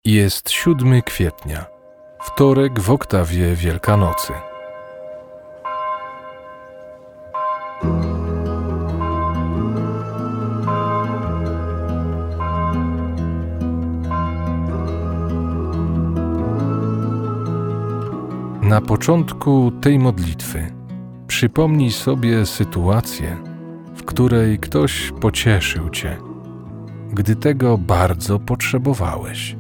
Jest 7 kwietnia, wtorek w oktawie Wielkanocy. Na początku tej modlitwy przypomnij sobie sytuację, w której ktoś pocieszył Cię, gdy tego bardzo potrzebowałeś.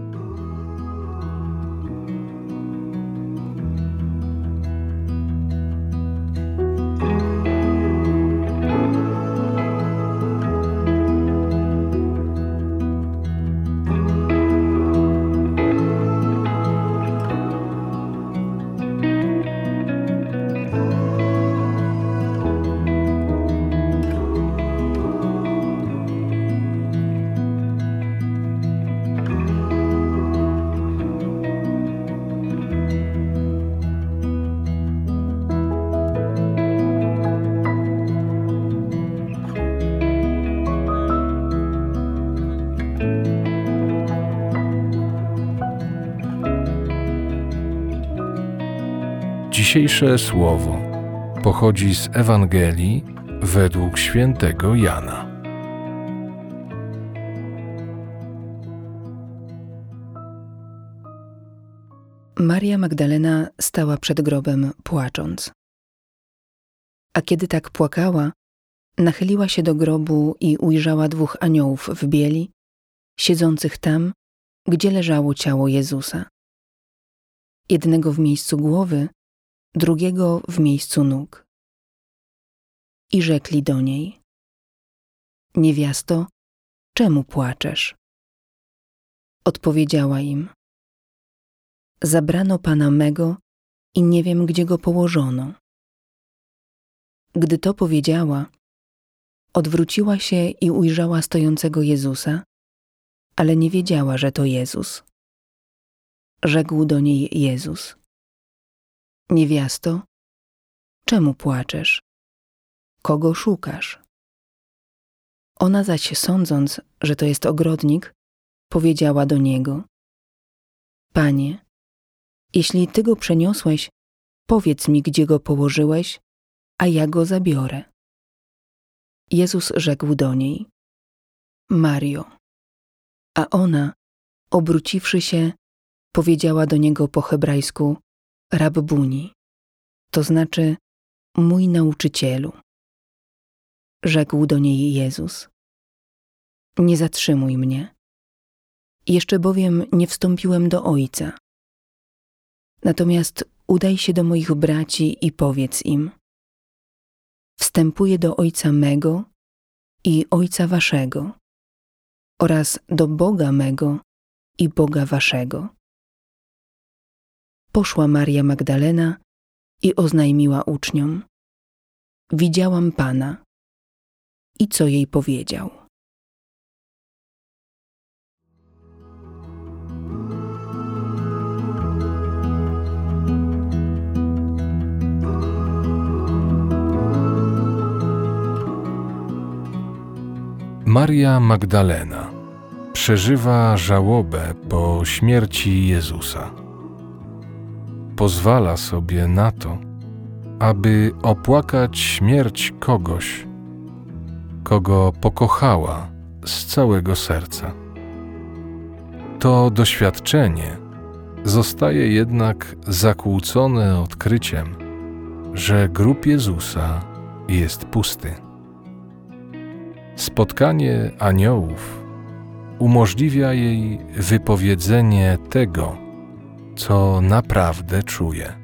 Dzisiejsze słowo pochodzi z Ewangelii według świętego Jana. Maria Magdalena stała przed grobem, płacząc. A kiedy tak płakała, nachyliła się do grobu i ujrzała 2 aniołów w bieli, siedzących tam, gdzie leżało ciało Jezusa. Jednego w miejscu głowy, drugiego w miejscu nóg. I rzekli do niej: Niewiasto, czemu płaczesz? Odpowiedziała im: Zabrano Pana mego i nie wiem, gdzie go położono. Gdy to powiedziała, odwróciła się i ujrzała stojącego Jezusa, ale nie wiedziała, że to Jezus. Rzekł do niej Jezus: Niewiasto, czemu płaczesz? Kogo szukasz? Ona zaś, sądząc, że to jest ogrodnik, powiedziała do niego: Panie, jeśli Ty go przeniosłeś, powiedz mi, gdzie go położyłeś, a ja go zabiorę. Jezus rzekł do niej: Mario. A ona, obróciwszy się, powiedziała do niego po hebrajsku: Rabbuni, to znaczy mój nauczycielu. Rzekł do niej Jezus: Nie zatrzymuj mnie. Jeszcze bowiem nie wstąpiłem do Ojca. Natomiast udaj się do moich braci i powiedz im: Wstępuję do Ojca mego i Ojca waszego oraz do Boga mego i Boga waszego. Poszła Maria Magdalena i oznajmiła uczniom: Widziałam Pana. I co jej powiedział? Maria Magdalena przeżywa żałobę po śmierci Jezusa. Pozwala sobie na to, aby opłakać śmierć kogoś, kogo pokochała z całego serca. To doświadczenie zostaje jednak zakłócone odkryciem, że grób Jezusa jest pusty. Spotkanie aniołów umożliwia jej wypowiedzenie tego, co naprawdę czuje.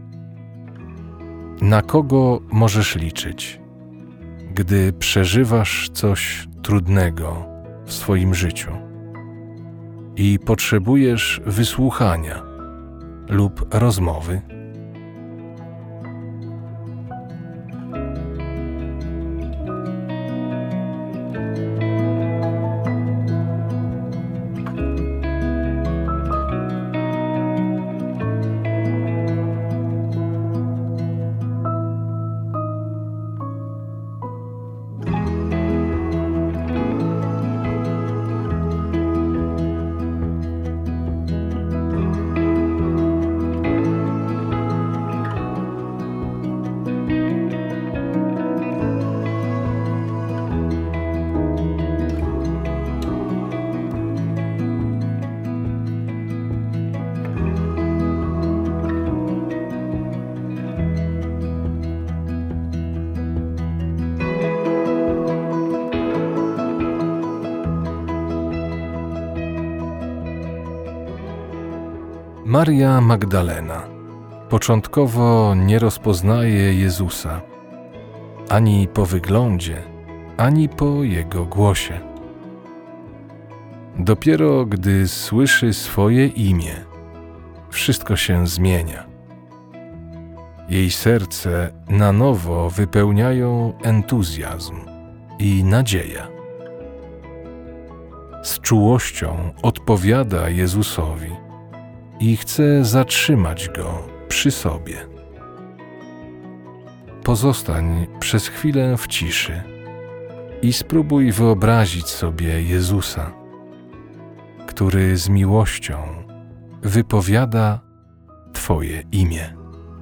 Na kogo możesz liczyć, gdy przeżywasz coś trudnego w swoim życiu i potrzebujesz wysłuchania lub rozmowy? Maria Magdalena początkowo nie rozpoznaje Jezusa ani po wyglądzie, ani po Jego głosie. Dopiero gdy słyszy swoje imię, wszystko się zmienia. Jej serce na nowo wypełniają entuzjazm i nadzieja. Z czułością odpowiada Jezusowi i chce zatrzymać Go przy sobie. Pozostań przez chwilę w ciszy i spróbuj wyobrazić sobie Jezusa, który z miłością wypowiada Twoje imię.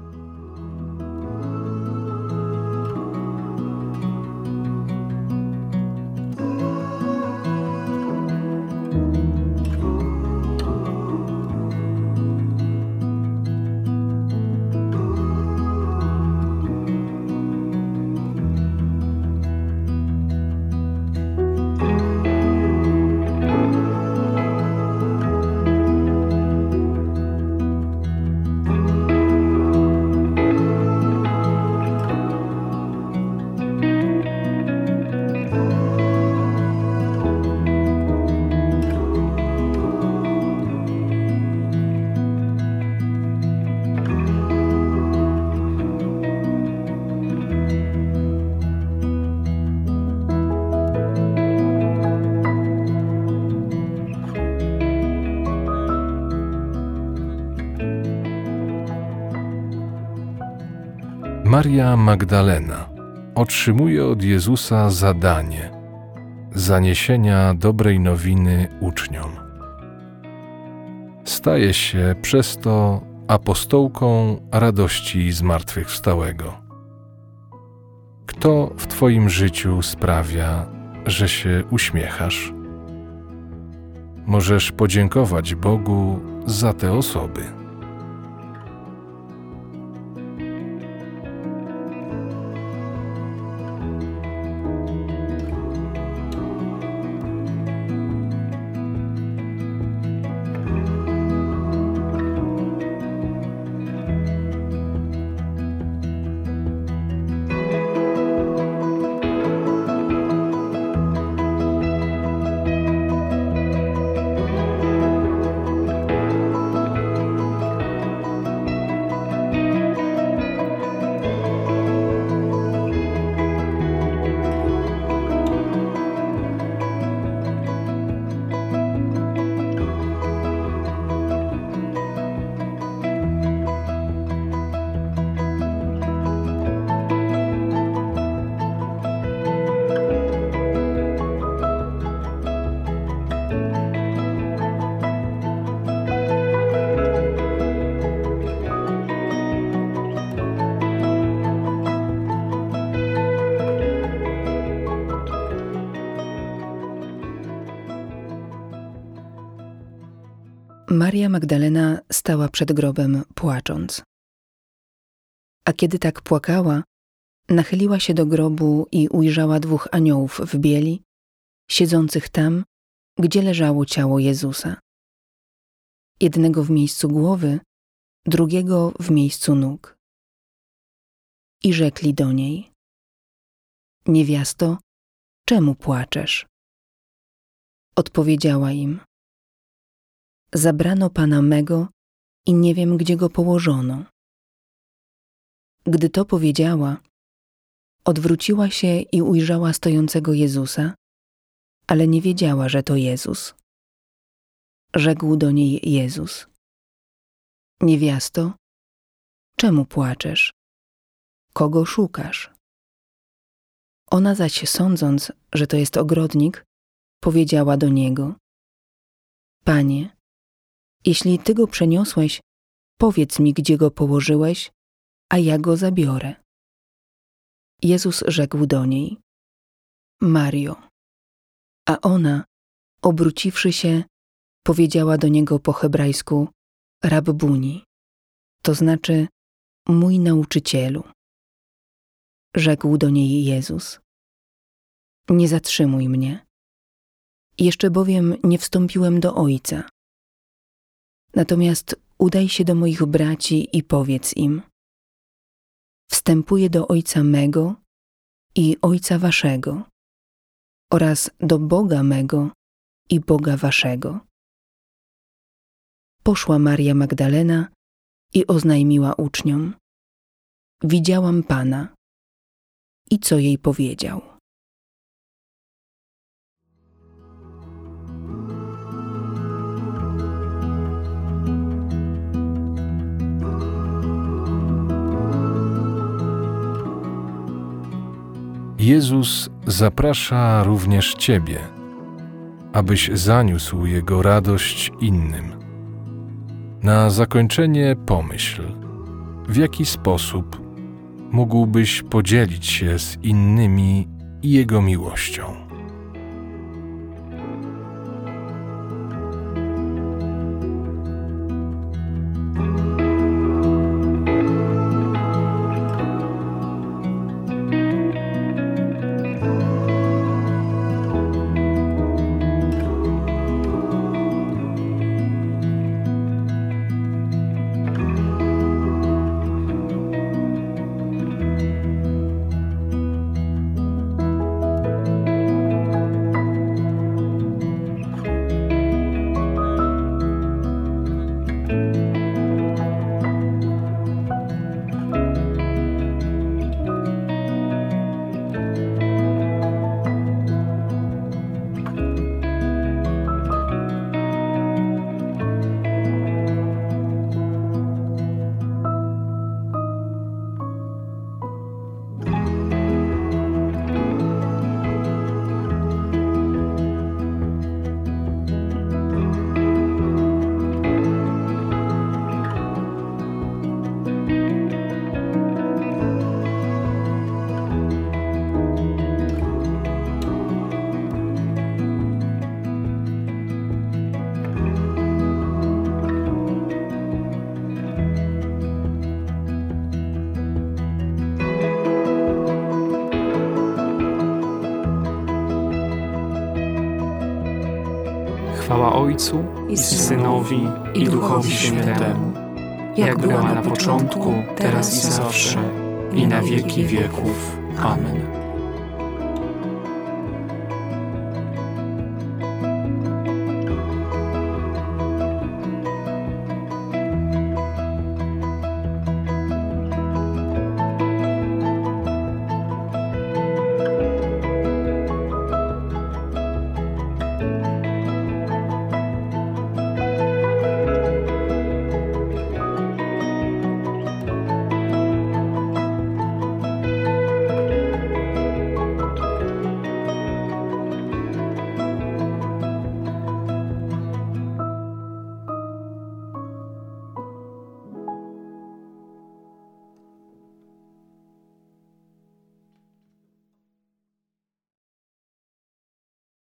Maria Magdalena otrzymuje od Jezusa zadanie zaniesienia dobrej nowiny uczniom. Staje się przez to apostołką radości zmartwychwstałego. Kto w Twoim życiu sprawia, że się uśmiechasz? Możesz podziękować Bogu za te osoby. Maria Magdalena stała przed grobem, płacząc. A kiedy tak płakała, nachyliła się do grobu i ujrzała 2 aniołów w bieli, siedzących tam, gdzie leżało ciało Jezusa. Jednego w miejscu głowy, drugiego w miejscu nóg. I rzekli do niej: Niewiasto, czemu płaczesz? Odpowiedziała im: Zabrano Pana mego i nie wiem, gdzie go położono. Gdy to powiedziała, odwróciła się i ujrzała stojącego Jezusa, ale nie wiedziała, że to Jezus. Rzekł do niej Jezus: Niewiasto, czemu płaczesz? Kogo szukasz? Ona zaś, sądząc, że to jest ogrodnik, powiedziała do niego: Panie, jeśli Ty go przeniosłeś, powiedz mi, gdzie go położyłeś, a ja go zabiorę. Jezus rzekł do niej: Mario. A ona, obróciwszy się, powiedziała do niego po hebrajsku: Rabbuni, to znaczy mój nauczycielu. Rzekł do niej Jezus: Nie zatrzymuj mnie. Jeszcze bowiem nie wstąpiłem do Ojca. Natomiast udaj się do moich braci i powiedz im: wstępuję do Ojca mego i Ojca waszego oraz do Boga mego i Boga waszego. Poszła Maria Magdalena i oznajmiła uczniom: widziałam Pana. I co jej powiedział? Jezus zaprasza również Ciebie, abyś zaniósł Jego radość innym. Na zakończenie pomyśl, w jaki sposób mógłbyś podzielić się z innymi Jego miłością. Chwała Ojcu i Synowi i Duchowi Świętemu, jak była na początku, teraz i zawsze, i na wieki wieków. Amen.